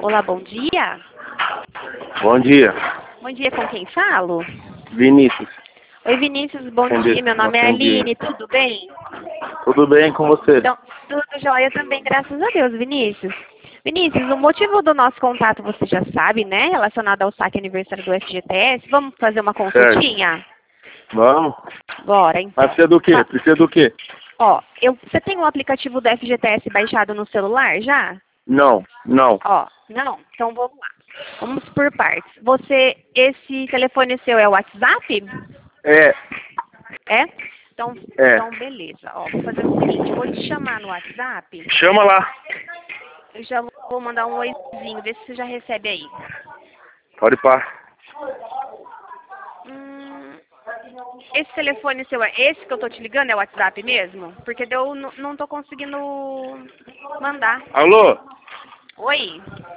Olá, bom dia. Bom dia. Bom dia, com quem falo? Vinícius. Oi, Vinícius, bom dia. Meu nome é Aline, tudo bem? Tudo bem com você? Então, tudo jóia também, graças a Deus, Vinícius. Vinícius, o motivo do nosso contato você já sabe, né? Relacionado ao saque aniversário do FGTS. Vamos fazer uma consultinha? Vamos? Bora, então. Mas precisa do quê? Tá. Precisa do quê? Ó, você tem o aplicativo do FGTS baixado no celular já? Não, não. Ó, não? Então vamos lá. Vamos por partes. Esse telefone seu é o WhatsApp? É, É? Então, é. então beleza. Ó, vou fazer o seguinte, eu vou te chamar no WhatsApp. Chama lá. Eu já vou mandar um oizinho, ver se você já recebe aí. Pode pá. Esse telefone seu é esse que eu tô te ligando? É o WhatsApp mesmo? Porque eu não tô conseguindo mandar. Alô? Oi?